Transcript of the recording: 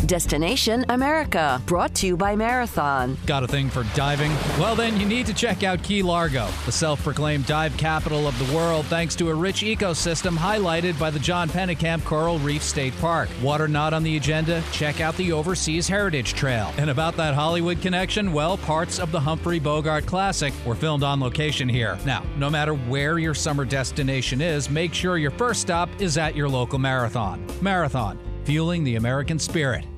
Destination America, brought to you by Marathon. Got a thing for diving? Well, then you need to check out Key Largo, the self-proclaimed dive capital of the world, thanks to a rich ecosystem highlighted by the John Pennekamp Coral Reef State Park. Water not on the agenda? Check out the Overseas Heritage Trail. And about that Hollywood connection, well, parts of the Humphrey Bogart classic were filmed on location here. Now, no matter where your summer destination is, make sure your first stop is at your local Marathon. Marathon, fueling the American spirit.